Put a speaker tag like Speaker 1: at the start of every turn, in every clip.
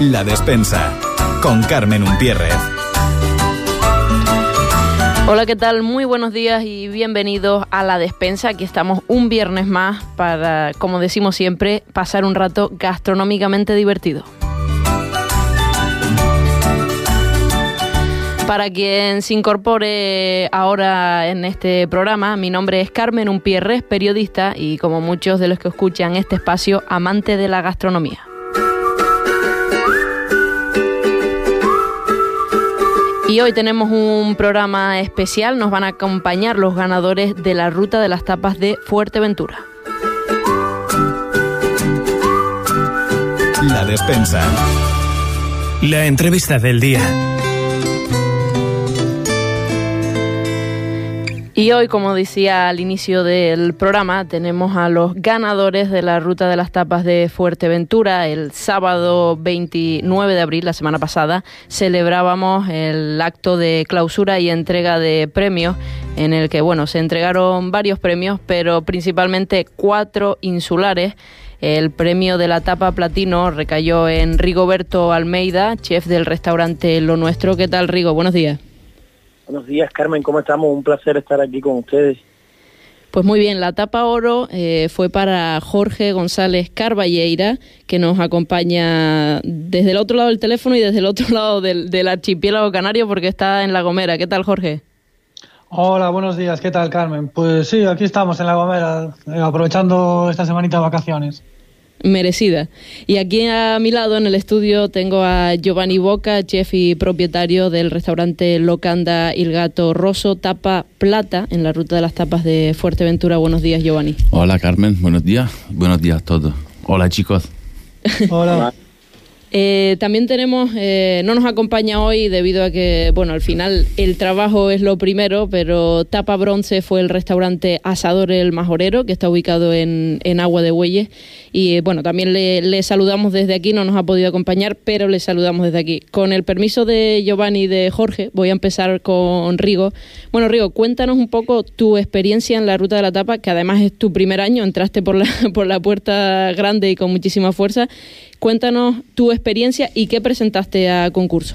Speaker 1: La Despensa, con Carmen Umpierrez.
Speaker 2: Hola, ¿qué tal? Muy buenos días y bienvenidos a La Despensa. Aquí estamos un viernes más para, como decimos siempre, pasar un rato gastronómicamente divertido. Para quien se incorpore ahora en este programa, mi nombre es Carmen Umpierrez, periodista y, como muchos de los que escuchan este espacio, amante de la gastronomía. Y hoy tenemos un programa especial, nos van a acompañar los ganadores de la Ruta de las Tapas de Fuerteventura.
Speaker 1: La Despensa.
Speaker 3: La entrevista del día.
Speaker 2: Y hoy, como decía al inicio del programa, tenemos a los ganadores de la Ruta de las Tapas de Fuerteventura. El sábado 29 de abril, la semana pasada, celebrábamos el acto de clausura y entrega de premios, en el que, se entregaron varios premios, pero principalmente 4 insulares. El premio de la tapa platino recayó en Rigoberto Almeida, chef del restaurante Lo Nuestro. ¿Qué tal, Rigo? Buenos días.
Speaker 4: Buenos días, Carmen, ¿cómo estamos? Un placer estar aquí con ustedes.
Speaker 2: Pues muy bien, la tapa oro fue para Jorge González Carballeira, que nos acompaña desde el otro lado del teléfono y desde el otro lado del archipiélago canario, porque está en La Gomera. ¿Qué tal, Jorge?
Speaker 5: Hola, buenos días. ¿Qué tal, Carmen? Pues sí, aquí estamos en La Gomera, aprovechando esta semanita de vacaciones.
Speaker 2: Merecida. Y aquí a mi lado en el estudio tengo a Giovanni Boca, chef y propietario del restaurante Locanda Il Gato Rosso, tapa plata en la Ruta de las Tapas de Fuerteventura. Buenos días, Giovanni.
Speaker 6: Hola, Carmen, buenos días a todos. Hola, chicos.
Speaker 5: Hola.
Speaker 2: También tenemos, no nos acompaña hoy debido a que, al final el trabajo es lo primero, pero tapa bronce fue el restaurante Asador El Majorero, que está ubicado en Agua de Bueyes. Y también le saludamos desde aquí, no nos ha podido acompañar, pero le saludamos desde aquí. Con el permiso de Giovanni y de Jorge, voy a empezar con Rigo. Bueno, Rigo, cuéntanos un poco tu experiencia en la Ruta de la Tapa, que además es tu primer año, entraste por la puerta grande y con muchísima fuerza. Cuéntanos tu experiencia y qué presentaste a concurso.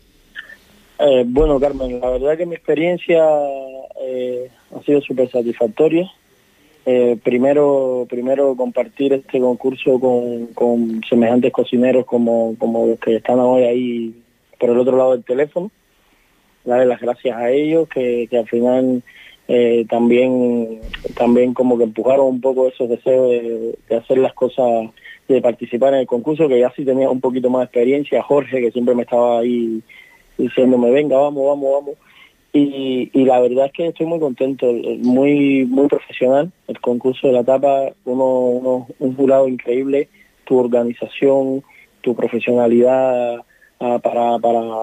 Speaker 4: Carmen, la verdad que mi experiencia ha sido súper satisfactoria. Primero compartir este concurso con semejantes cocineros como los que están hoy ahí por el otro lado del teléfono. Darle las gracias a ellos que al final también como que empujaron un poco esos deseos de hacer las cosas, de participar en el concurso, que ya sí tenía un poquito más de experiencia. Jorge, que siempre me estaba ahí diciéndome, venga, vamos. Y la verdad es que estoy muy contento, muy profesional. El concurso de la tapa, un jurado increíble, tu organización, tu profesionalidad para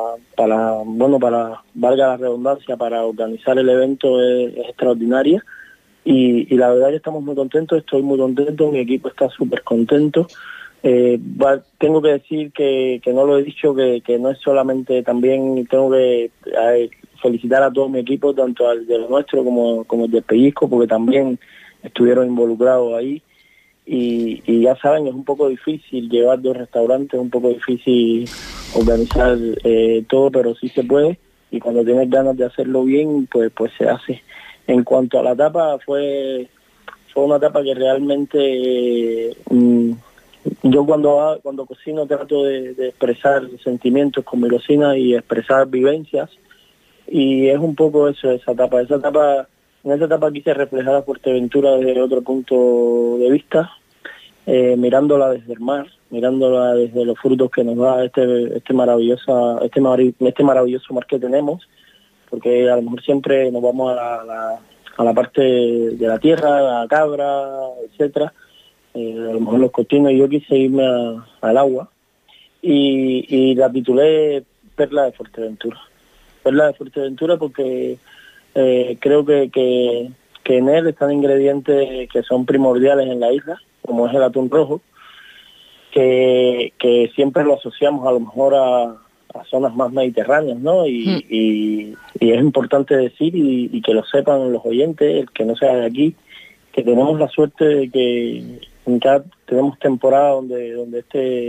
Speaker 4: valga la redundancia, para organizar el evento es extraordinaria. Y la verdad que estamos muy contentos, estoy muy contento, mi equipo está súper contento. Tengo que decir que no lo he dicho, que no es solamente, también tengo que felicitar a todo mi equipo, tanto al de Lo Nuestro como el de Pellizco, porque también estuvieron involucrados ahí. Y ya saben, es un poco difícil llevar 2 restaurantes, es un poco difícil organizar todo, pero sí se puede. Y cuando tienes ganas de hacerlo bien, pues se hace. En cuanto a la tapa, fue una tapa que realmente yo cuando cocino trato de expresar sentimientos con mi cocina y expresar vivencias, y es un poco eso, en esa tapa quise reflejar a Fuerteventura desde otro punto de vista, mirándola desde el mar, mirándola desde los frutos que nos da este maravilloso mar que tenemos, porque a lo mejor siempre nos vamos a la parte de la tierra, la cabra, etcétera, a lo mejor los cochinos, y yo quise irme al agua y la titulé Perla de Fuerteventura porque creo que en él están ingredientes que son primordiales en la isla, como es el atún rojo, que siempre lo asociamos a lo mejor a zonas más mediterráneas, ¿no? Y es importante decir y que lo sepan los oyentes, el que no sea de aquí, que tenemos la suerte de que ya tenemos temporada donde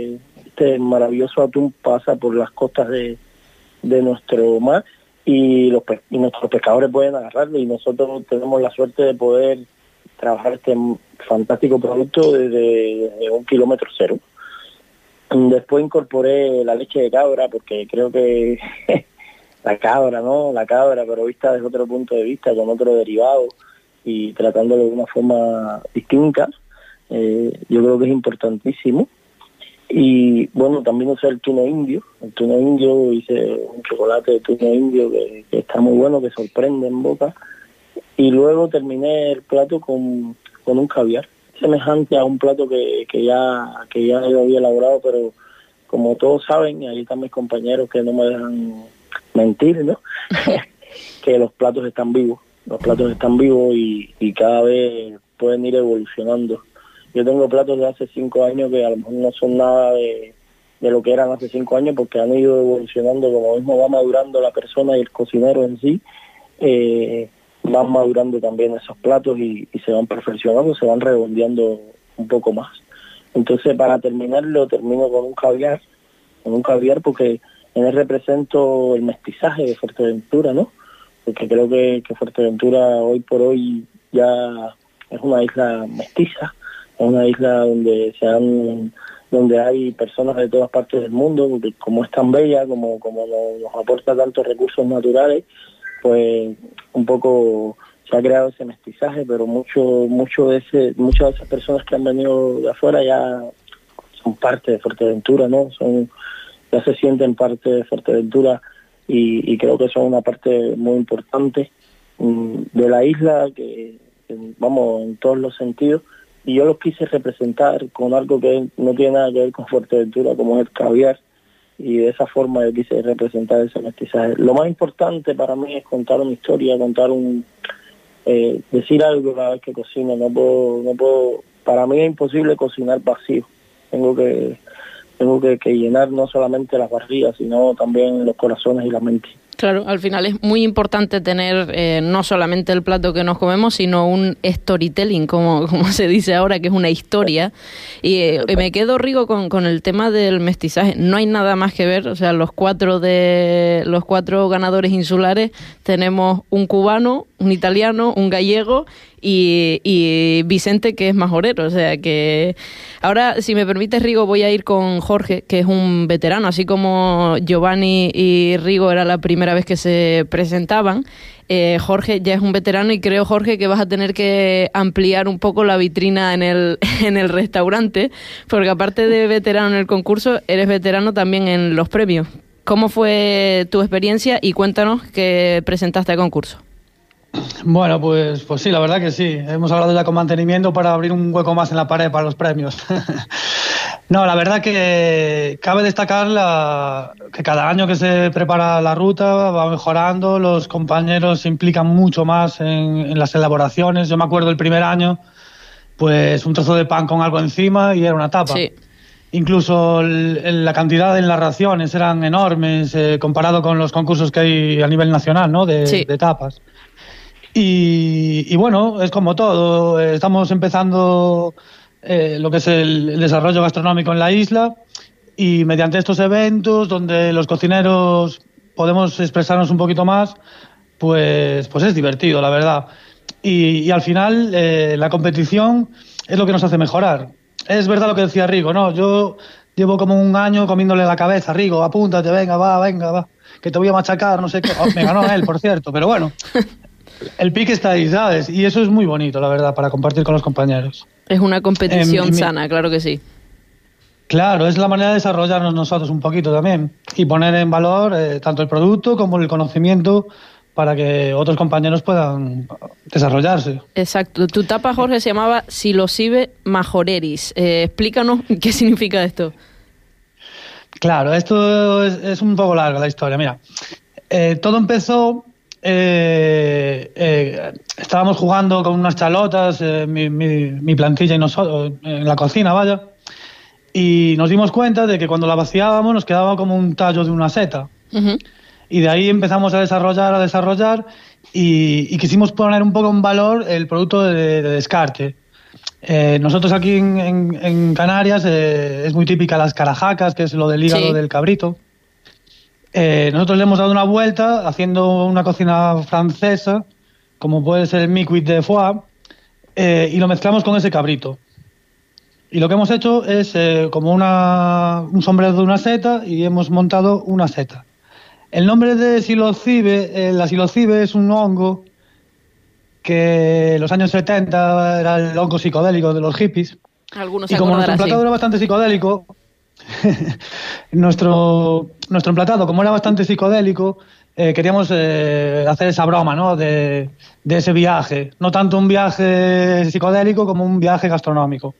Speaker 4: este maravilloso atún pasa por las costas de nuestro mar y nuestros pescadores pueden agarrarlo, y nosotros tenemos la suerte de poder trabajar este fantástico producto desde 1 kilómetro cero. Después incorporé la leche de cabra, porque creo que la cabra, pero vista desde otro punto de vista, con otro derivado y tratándolo de una forma distinta, yo creo que es importantísimo. Y bueno, también usé el tuno indio. Hice un chocolate de tuno indio que está muy bueno, que sorprende en boca. Y luego terminé el plato con un caviar, semejante a un plato que ya yo había elaborado, pero como todos saben, y ahí están mis compañeros que no me dejan mentir, ¿no? Que los platos están vivos y cada vez pueden ir evolucionando. Yo tengo platos de hace 5 años que a lo mejor no son nada de lo que eran hace 5 años, porque han ido evolucionando, como mismo va madurando la persona y el cocinero en sí, van madurando también esos platos y se van perfeccionando, se van redondeando un poco más. Entonces, para terminarlo, termino con un caviar porque en él represento el mestizaje de Fuerteventura, ¿no? Porque creo que Fuerteventura hoy por hoy ya es una isla mestiza, es una isla donde hay personas de todas partes del mundo, porque como es tan bella, como nos aporta tantos recursos naturales, pues un poco se ha creado ese mestizaje, pero muchas de esas personas que han venido de afuera ya son parte de Fuerteventura, ¿no? Ya se sienten parte de Fuerteventura y creo que son una parte muy importante de la isla, que vamos, en todos los sentidos. Y yo los quise representar con algo que no tiene nada que ver con Fuerteventura, como es el caviar, y de esa forma yo quise representar ese mestizaje. Lo más importante para mí es contar una historia, decir algo cada vez que cocino. No puedo, para mí es imposible cocinar vacío. Tengo que llenar no solamente las barrigas, sino también los corazones y la mente.
Speaker 2: Claro, al final es muy importante tener no solamente el plato que nos comemos, sino un storytelling, como se dice ahora, que es una historia. Y me quedo, Rigo, con el tema del mestizaje. No hay nada más que ver, o sea, los cuatro ganadores insulares, tenemos un cubano, un italiano, un gallego y Vicente, que es majorero. O sea que ahora, si me permites, Rigo, voy a ir con Jorge, que es un veterano, así como Giovanni y Rigo era la primera vez que se presentaban. Jorge ya es un veterano y creo, Jorge, que vas a tener que ampliar un poco la vitrina en el restaurante, porque aparte de veterano en el concurso, eres veterano también en los premios. ¿Cómo fue tu experiencia? Y cuéntanos qué presentaste al concurso.
Speaker 5: Bueno, pues sí, la verdad que sí. Hemos hablado ya con mantenimiento para abrir un hueco más en la pared para los premios. No, la verdad que cabe destacar que cada año que se prepara la ruta va mejorando, los compañeros se implican mucho más en las elaboraciones. Yo me acuerdo el primer año, pues un trozo de pan con algo encima y era una tapa. Sí. Incluso la cantidad en las raciones eran enormes comparado con los concursos que hay a nivel nacional, ¿no? De tapas. Y bueno, es como todo, estamos empezando lo que es el desarrollo gastronómico en la isla, y mediante estos eventos donde los cocineros podemos expresarnos un poquito más, pues es divertido, la verdad. Y al final la competición es lo que nos hace mejorar. Es verdad lo que decía Rigo, ¿no? Yo llevo como un año comiéndole la cabeza, Rigo, apúntate, venga, va, que te voy a machacar, no sé qué. Me ganó él, por cierto, pero bueno. El pique está ahí, ¿sabes? Y eso es muy bonito, la verdad, para compartir con los compañeros.
Speaker 2: Es una competición sana, claro que sí.
Speaker 5: Claro, es la manera de desarrollarnos nosotros un poquito también y poner en valor tanto el producto como el conocimiento para que otros compañeros puedan desarrollarse.
Speaker 2: Exacto. Tu tapa, Jorge, se llamaba Silosive Majoreris. Explícanos qué significa esto.
Speaker 5: Claro, esto es un poco larga la historia. Mira, todo empezó... estábamos jugando con unas chalotas, mi plantilla y nosotros, en la cocina, vaya, y nos dimos cuenta de que cuando la vaciábamos nos quedaba como un tallo de una seta. Uh-huh. Y de ahí empezamos a desarrollar y quisimos poner un poco en valor el producto de descarte. Nosotros aquí en Canarias es muy típica las carajacas, que es lo del hígado del cabrito. Nosotros le hemos dado una vuelta haciendo una cocina francesa, como puede ser el micuit de foie, y lo mezclamos con ese cabrito. Y lo que hemos hecho es como un sombrero de una seta, y hemos montado una seta. El nombre de psilocibe, la psilocibe es un hongo que en los años 70 era el hongo psicodélico de los hippies.
Speaker 2: Algunos
Speaker 5: y como nuestro emplatado era bastante psicodélico, nuestro emplatado, como era bastante psicodélico, queríamos hacer esa broma, ¿no? de ese viaje. No tanto un viaje psicodélico como un viaje gastronómico.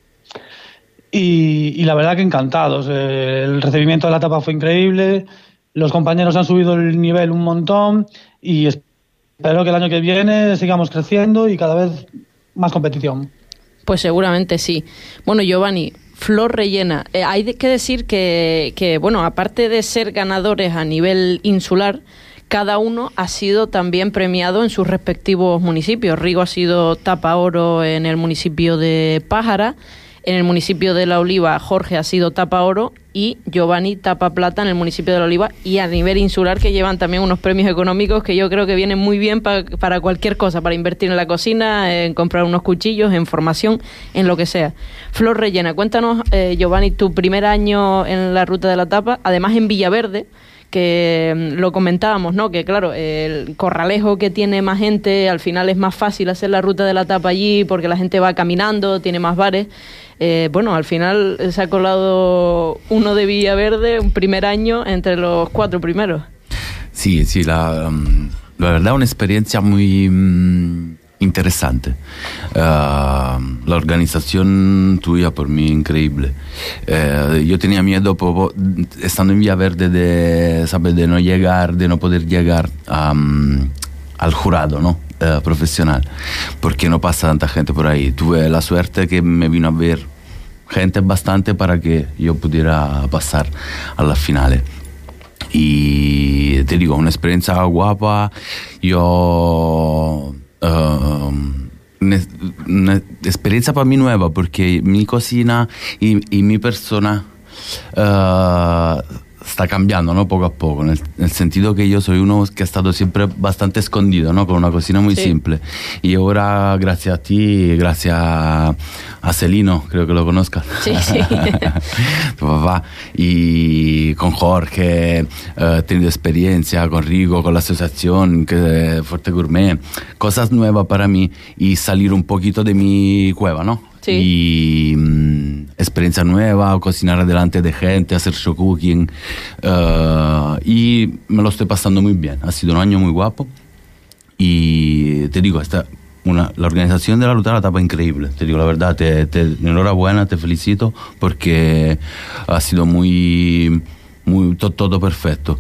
Speaker 5: Y la verdad que encantados. El recibimiento de la tapa fue increíble, los compañeros han subido el nivel un montón y espero que el año que viene sigamos creciendo y cada vez más competición.
Speaker 2: Pues seguramente sí. Bueno, Giovanni, flor rellena. Hay que decir que, bueno, aparte de ser ganadores a nivel insular, cada uno ha sido también premiado en sus respectivos municipios. Rigo ha sido tapa oro en el municipio de Pájara, en el municipio de La Oliva Jorge ha sido tapa oro y Giovanni tapa plata en el municipio de La Oliva, y a nivel insular que llevan también unos premios económicos que yo creo que vienen muy bien para cualquier cosa, para invertir en la cocina, en comprar unos cuchillos, en formación, en lo que sea. Flor rellena, cuéntanos, Giovanni, tu primer año en la ruta de la tapa, además en Villaverde, que lo comentábamos, ¿no? Que claro, el Corralejo, que tiene más gente, al final es más fácil hacer la ruta de la tapa allí porque la gente va caminando, tiene más bares. Bueno, al final se ha colado uno de Villaverde, un primer año entre los 4 primeros.
Speaker 6: Sí, la verdad una experiencia muy interesante. La organización tuya por mí increíble. Yo tenía miedo estando en Villaverde de no llegar, de no poder llegar al jurado, ¿no? Profesional, porque no pasa tanta gente por ahí. Tuve la suerte que me vino a ver gente bastante para que yo pudiera pasar a las finales. Y te digo, una experiencia guapa. Yo una experiencia para mí nueva, porque mi cocina y mi persona está cambiando, ¿no? Poco a poco, en el sentido que yo soy uno que ha estado siempre bastante escondido, ¿no? Con una cocina muy simple. Y ahora, gracias a ti, gracias a Celino, creo que lo conozcas.
Speaker 2: Sí.
Speaker 6: Tu papá. Y con Jorge, he tenido experiencia con Rigo, con la asociación Fuerte Gourmet. Cosas nuevas para mí y salir un poquito de mi cueva, ¿no? Sí. Y experiencia nueva, cocinar delante de gente, hacer show cooking, y me lo estoy pasando muy bien. Ha sido un año muy guapo y te digo, la organización de la ruta de la tapa es increíble. Te digo la verdad, enhorabuena, te felicito porque ha sido muy todo perfecto.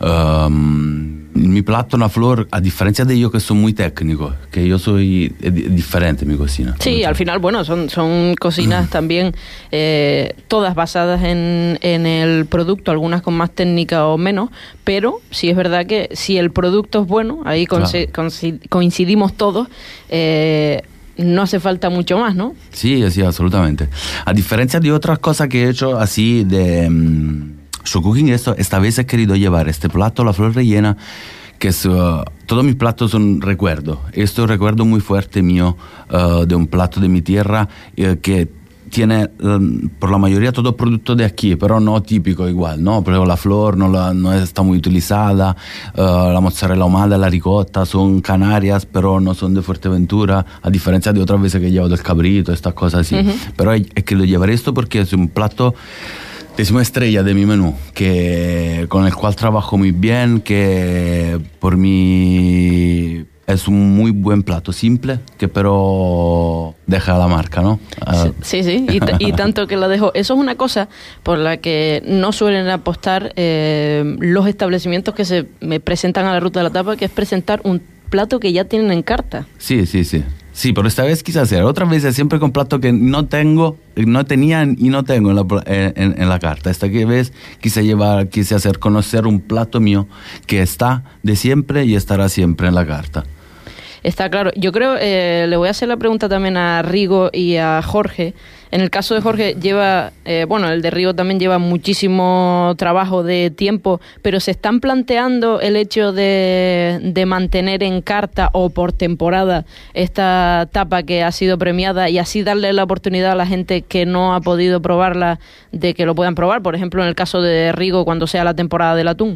Speaker 6: Mi plato, una flor, a diferencia de yo que soy muy técnico, que yo soy diferente en mi cocina.
Speaker 2: Sí, al final, bueno, son cocinas también todas basadas en el producto, algunas con más técnica o menos, pero sí es verdad que si el producto es bueno, ahí coincidimos todos, no hace falta mucho más, ¿no? Sí,
Speaker 6: absolutamente. A diferencia de otras cosas que he hecho así de show cooking, esta vez he querido llevar este plato, la flor rellena, que es, todos mis platos son recuerdos. Este es un recuerdo muy fuerte mío de un plato de mi tierra que tiene por la mayoría todo producto de aquí, pero no típico igual, ¿no? Pero la flor no está muy utilizada, la mozzarella ahumada, la ricotta son canarias, pero no son de Fuerteventura, a diferencia de otras veces que llevo del cabrito, estas cosas así. Uh-huh. Pero he querido llevar esto porque es un plato décima estrella de mi menú, con el cual trabajo muy bien, que por mí es un muy buen plato, simple, que pero deja la marca, ¿no?
Speaker 2: Sí, y tanto que la dejo. Eso es una cosa por la que no suelen apostar los establecimientos que se me presentan a la ruta de la tapa, que es presentar un plato que ya tienen en carta. Sí.
Speaker 6: Sí, pero esta vez quise hacer. Otras veces siempre con plato que no tenía y no tengo en la carta. Esta vez quise hacer conocer un plato mío que está de siempre y estará siempre en la carta.
Speaker 2: Está claro. Yo creo, le voy a hacer la pregunta también a Rigo y a Jorge. En el caso de Jorge lleva, el de Rigo también lleva muchísimo trabajo de tiempo, pero ¿se están planteando el hecho de mantener en carta o por temporada esta tapa que ha sido premiada y así darle la oportunidad a la gente que no ha podido probarla de que lo puedan probar? Por ejemplo, en el caso de Rigo, cuando sea la temporada del atún.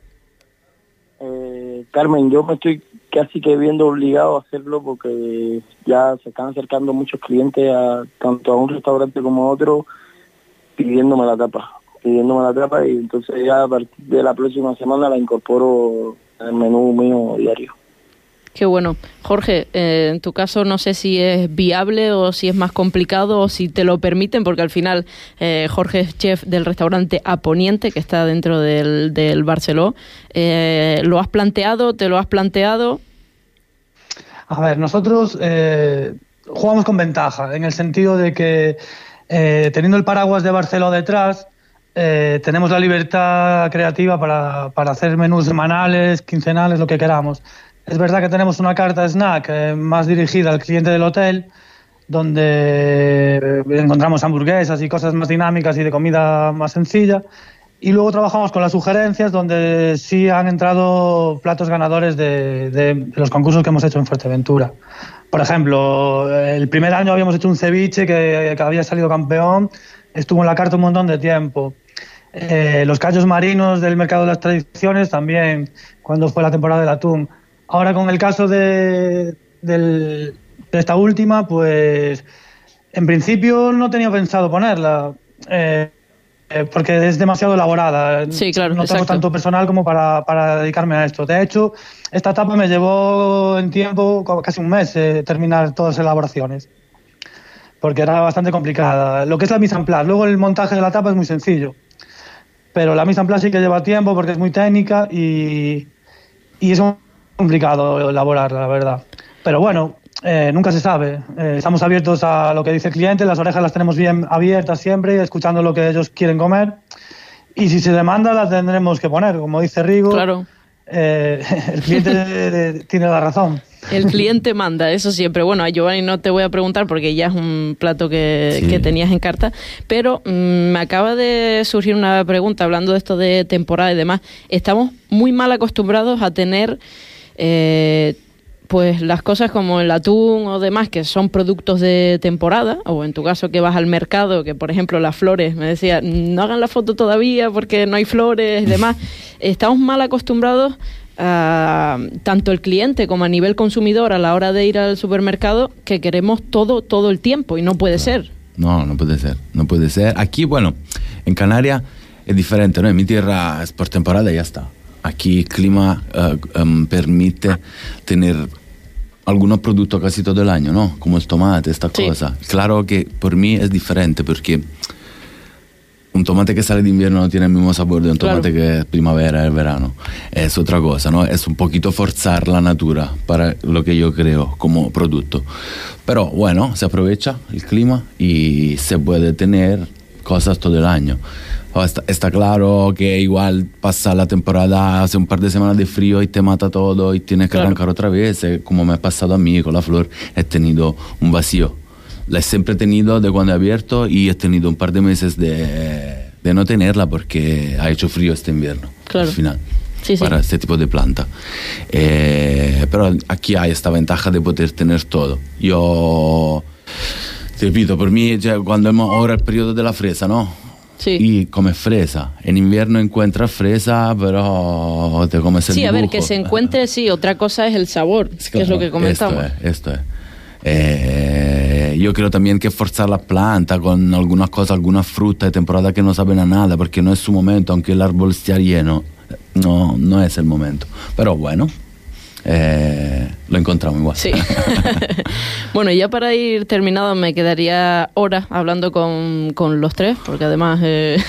Speaker 4: Carmen, yo me estoy casi que viendo obligado a hacerlo porque ya se están acercando muchos clientes tanto a un restaurante como a otro pidiéndome la tapa y entonces ya a partir de la próxima semana la incorporo en el menú mío diario.
Speaker 2: Qué bueno. Jorge, en tu caso no sé si es viable o si es más complicado o si te lo permiten, porque al final Jorge es chef del restaurante A Poniente, que está dentro del Barceló. ¿Lo has planteado? ¿Te lo has planteado?
Speaker 5: A ver, nosotros jugamos con ventaja, en el sentido de que teniendo el paraguas de Barceló detrás, tenemos la libertad creativa para hacer menús semanales, quincenales, lo que queramos. Es verdad que tenemos una carta snack más dirigida al cliente del hotel, donde encontramos hamburguesas y cosas más dinámicas y de comida más sencilla. Y luego trabajamos con las sugerencias, donde sí han entrado platos ganadores de los concursos que hemos hecho en Fuerteventura. Por ejemplo, el primer año habíamos hecho un ceviche que había salido campeón, estuvo en la carta un montón de tiempo. Los callos marinos del Mercado de las Tradiciones también, cuando fue la temporada del atún. Ahora con el caso de esta última, pues en principio no tenía pensado ponerla, porque es demasiado elaborada.
Speaker 2: Sí, claro,
Speaker 5: no tengo tanto personal como para dedicarme a esto. De hecho, esta etapa me llevó en tiempo casi un mes terminar todas las elaboraciones, porque era bastante complicada. Lo que es la mise en place, luego el montaje de la tapa es muy sencillo, pero la mise en place sí que lleva tiempo porque es muy técnica y es complicado elaborarla, la verdad. Pero bueno, nunca se sabe. Estamos abiertos a lo que dice el cliente, las orejas las tenemos bien abiertas siempre, escuchando lo que ellos quieren comer. Y si se demanda, las tendremos que poner. Como dice Rigo,
Speaker 2: claro.
Speaker 5: El cliente tiene la razón.
Speaker 2: El cliente manda, eso siempre. Bueno, a Giovanni no te voy a preguntar porque ya es un plato que tenías en carta, pero me acaba de surgir una pregunta hablando de esto de temporada y demás. Estamos muy mal acostumbrados a tener pues las cosas como el atún o demás, que son productos de temporada, o en tu caso que vas al mercado, que por ejemplo las flores, me decía, no hagan la foto todavía porque no hay flores y demás. Estamos mal acostumbrados tanto el cliente como a nivel consumidor a la hora de ir al supermercado, que queremos todo el tiempo y no puede ser. No puede ser. Aquí, bueno, en Canarias es diferente, ¿no? En mi tierra es por temporada y ya está. Aquí el clima permite tener algunos productos casi todo el año, ¿no? Como el tomate, esta cosa. Claro que por mí es diferente porque un tomate que sale de invierno no tiene el mismo sabor de un tomate que es primavera, el verano. Es otra cosa, ¿no? Es un poquito forzar la natura para lo que yo creo como producto. Pero bueno, se aprovecha el clima y se puede tener cosas todo el año. Está claro que igual pasa la temporada, hace un par de semanas de frío y te mata todo y tienes que arrancar otra vez, como me ha pasado a mí con la flor. He tenido un vacío, la he siempre tenido de cuando he abierto y he tenido un par de meses de no tenerla porque ha hecho frío este invierno, al final, para este tipo de planta. Pero aquí hay esta ventaja de poder tener todo. Yo te repito, por mí, cuando hemos ahora el periodo de la fresa, ¿no? Sí. Y come fresa. En invierno encuentras fresa, pero te comes el dibujo. A ver, que se encuentre, otra cosa es el sabor, que es lo que comentamos. Esto es. Yo creo también que forzar la planta con algunas cosas, algunas frutas de temporada que no saben a nada, porque no es su momento, aunque el árbol esté lleno, no es el momento. Pero bueno, lo encontramos igual. Sí. Bueno, ya para ir terminado me quedaría horas hablando con los tres, porque además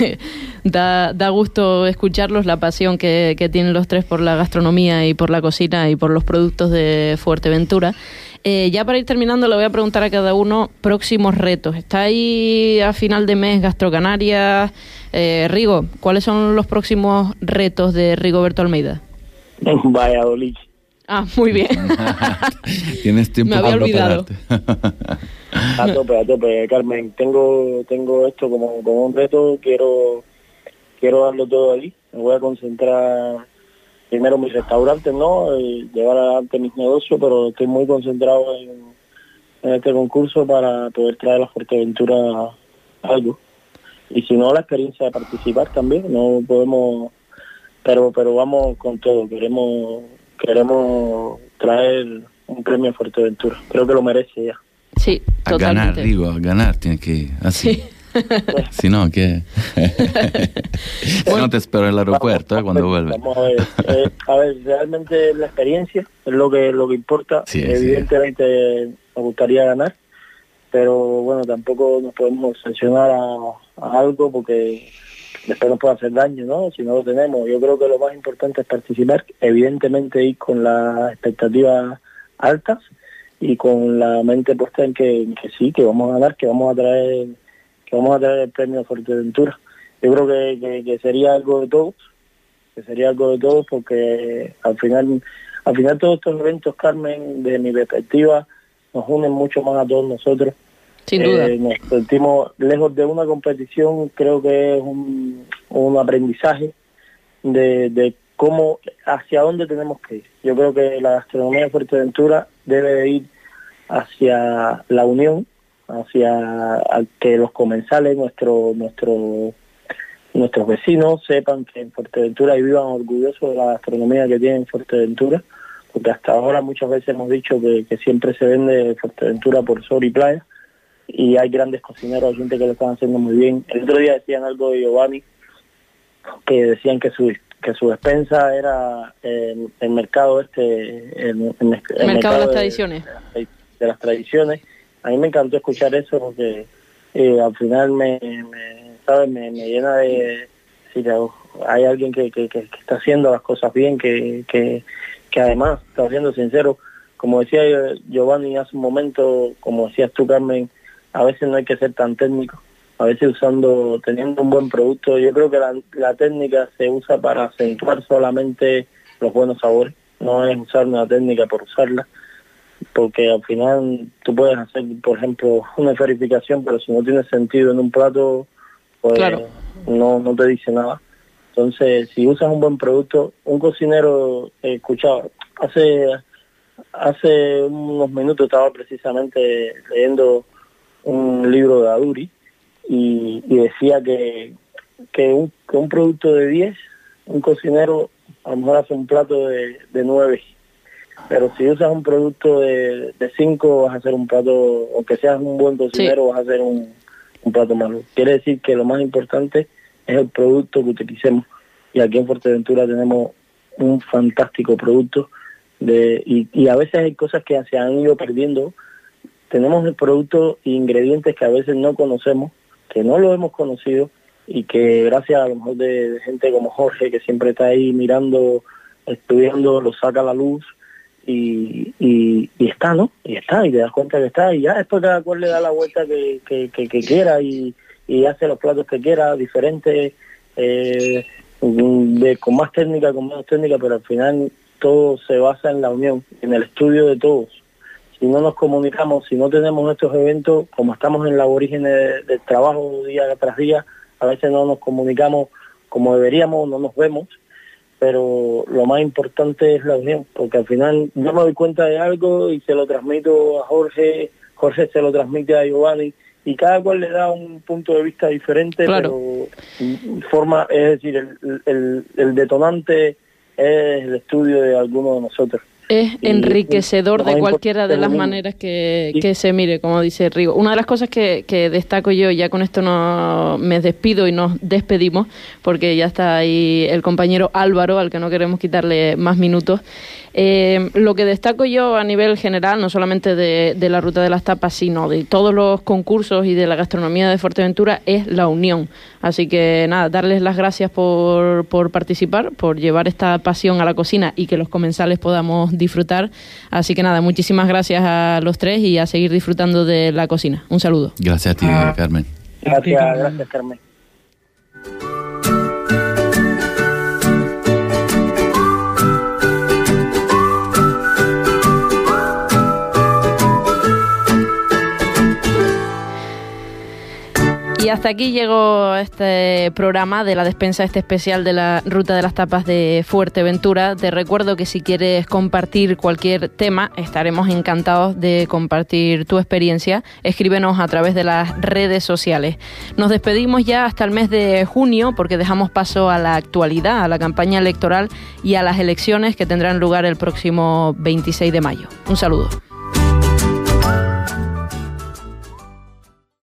Speaker 2: da gusto escucharlos, la pasión que tienen los tres por la gastronomía y por la cocina y por los productos de Fuerteventura. Ya para ir terminando le voy a preguntar a cada uno próximos retos. Está ahí a final de mes GastroCanarias. Rigo, ¿cuáles son los próximos retos de Rigoberto Almeida?
Speaker 4: En Valladolid.
Speaker 2: Ah, muy bien.
Speaker 6: Tienes tiempo
Speaker 2: Me había
Speaker 6: para
Speaker 2: olvidado.
Speaker 6: prepararte.
Speaker 4: A tope, Carmen. Tengo esto como un reto, quiero darlo todo ahí. Me voy a concentrar primero en mis restaurantes, ¿no? Llevar adelante mis negocios, pero estoy muy concentrado en este concurso para poder traer a Fuerteventura algo. Y si no, la experiencia de participar también. No podemos, pero vamos con todo. Queremos traer un premio a Fuerteventura. Creo que lo merece ya.
Speaker 2: Sí,
Speaker 6: A
Speaker 2: totalmente.
Speaker 6: ganar, digo, a ganar tienes que ir así.
Speaker 2: Sí.
Speaker 6: Si no, ¿qué? Si no, te espero en el aeropuerto cuando vuelves.
Speaker 4: Vamos a ver, realmente la experiencia es lo que importa.
Speaker 6: Sí,
Speaker 4: Evidentemente nos gustaría ganar, pero bueno, tampoco nos podemos sancionar a algo porque después nos puede hacer daño, ¿no? Si no lo tenemos. Yo creo que lo más importante es participar, evidentemente ir con las expectativas altas y con la mente puesta en que sí, que vamos a ganar, que vamos a traer el premio a Fuerteventura. Yo creo que sería algo de todos, porque al final todos estos eventos, Carmen, de mi perspectiva, nos unen mucho más a todos nosotros.
Speaker 2: Sin duda.
Speaker 4: Nos sentimos lejos de una competición, creo que es un aprendizaje de cómo, hacia dónde tenemos que ir. Yo creo que la gastronomía de Fuerteventura debe de ir hacia la unión, hacia que los comensales, nuestros vecinos sepan que en Fuerteventura y vivan orgullosos de la gastronomía que tienen en Fuerteventura, porque hasta ahora muchas veces hemos dicho que siempre se vende Fuerteventura por sol y playa, y hay grandes cocineros, hay gente que lo están haciendo muy bien. El otro día decían algo de Giovanni, que decían que su despensa era el mercado el
Speaker 2: mercado de las tradiciones.
Speaker 4: De las tradiciones. A mí me encantó escuchar eso porque al final me llena de decir, hay alguien que está haciendo las cosas bien, que además está siendo sincero. Como decía Giovanni hace un momento, como decías tú, Carmen, a veces no hay que ser tan técnico. A veces teniendo un buen producto, yo creo que la técnica se usa para acentuar solamente los buenos sabores. No es usar una técnica por usarla, porque al final tú puedes hacer, por ejemplo, una esferificación, pero si no tiene sentido en un plato, pues
Speaker 2: claro,
Speaker 4: no te dice nada. Entonces, si usas un buen producto, un cocinero, escuchaba, hace unos minutos estaba precisamente leyendo un libro de Aduri y decía que un producto de 10, un cocinero a lo mejor hace un plato de 9. Pero si usas un producto de 5, vas a hacer un plato, aunque seas un buen cocinero, sí, vas a hacer un plato malo. Quiere decir que lo más importante es el producto que utilicemos. Y aquí en Fuerteventura tenemos un fantástico producto. Y a veces hay cosas que se han ido perdiendo. Tenemos el producto e ingredientes que a veces no conocemos, que no lo hemos conocido, y que gracias a lo mejor de gente como Jorge, que siempre está ahí mirando, estudiando, lo saca a la luz, y está, ¿no? Y te das cuenta que está, y ya después cada cual le da la vuelta que quiera y hace los platos que quiera, diferentes, con más técnica, con menos técnica, pero al final todo se basa en la unión, en el estudio de todos. Si no nos comunicamos, si no tenemos estos eventos, como estamos en la origen del trabajo día tras día, a veces no nos comunicamos como deberíamos, no nos vemos, pero lo más importante es la unión, porque al final yo me doy cuenta de algo y se lo transmito a Jorge se lo transmite a Giovanni, y cada cual le da un punto de vista diferente, claro, pero es decir, el detonante es el estudio de alguno de nosotros.
Speaker 2: Es enriquecedor de cualquiera de las maneras que se mire, como dice Rigo. Una de las cosas que destaco yo, ya con esto me despido y nos despedimos, porque ya está ahí el compañero Álvaro, al que no queremos quitarle más minutos. Lo que destaco yo a nivel general, no solamente de la Ruta de las Tapas, sino de todos los concursos y de la gastronomía de Fuerteventura, es la unión. Así que nada, darles las gracias por participar, por llevar esta pasión a la cocina y que los comensales podamos disfrutar. Así que nada, muchísimas gracias a los tres y a seguir disfrutando de la cocina. Un saludo.
Speaker 6: Gracias a ti, Carmen.
Speaker 4: Gracias, Carmen.
Speaker 2: Y hasta aquí llegó este programa de la despensa, este especial de la Ruta de las Tapas de Fuerteventura. Te recuerdo que si quieres compartir cualquier tema, estaremos encantados de compartir tu experiencia. Escríbenos a través de las redes sociales. Nos despedimos ya hasta el mes de junio porque dejamos paso a la actualidad, a la campaña electoral y a las elecciones que tendrán lugar el próximo 26 de mayo. Un saludo.